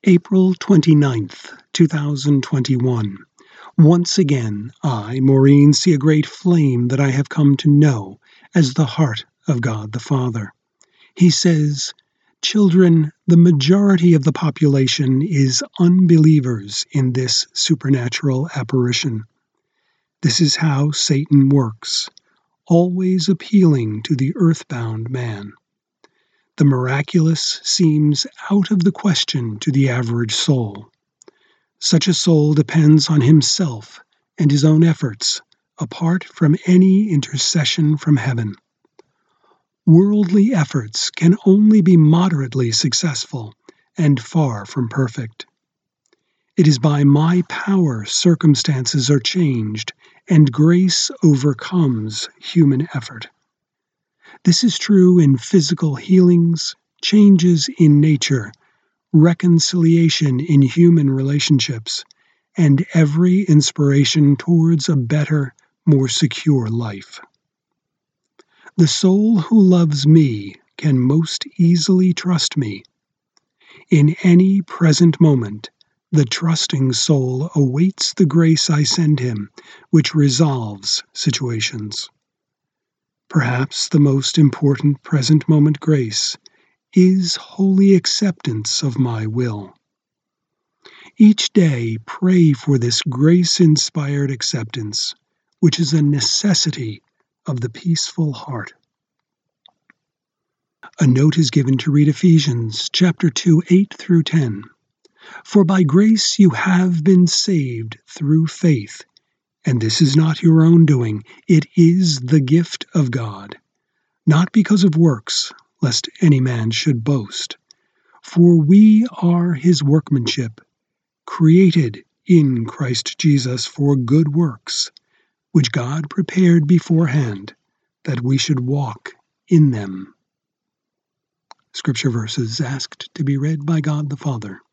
April 29th, 2021. Once again, I, Maureen, see a great flame that I have come to know as the heart of God the Father. He says, "Children, the majority of the population is unbelievers in this supernatural apparition. This is how Satan works, always appealing to the earthbound man. The miraculous seems out of the question to the average soul. Such a soul depends on himself and his own efforts, apart from any intercession from heaven. Worldly efforts can only be moderately successful and far from perfect. It is by my power circumstances are changed, and grace overcomes human effort. This is true in physical healings, changes in nature, reconciliation in human relationships, and every inspiration towards a better, more secure life. The soul who loves me can most easily trust me. In any present moment, the trusting soul awaits the grace I send him, which resolves situations. Perhaps the most important present moment grace is holy acceptance of my will. Each day pray for this grace-inspired acceptance, which is a necessity of the peaceful heart." A note is given to read Ephesians chapter 2, 8 through 10. "For by grace you have been saved through faith, and this is not your own doing, it is the gift of God, not because of works, lest any man should boast. For we are his workmanship, created in Christ Jesus for good works, which God prepared beforehand that we should walk in them." Scripture verses asked to be read by God the Father.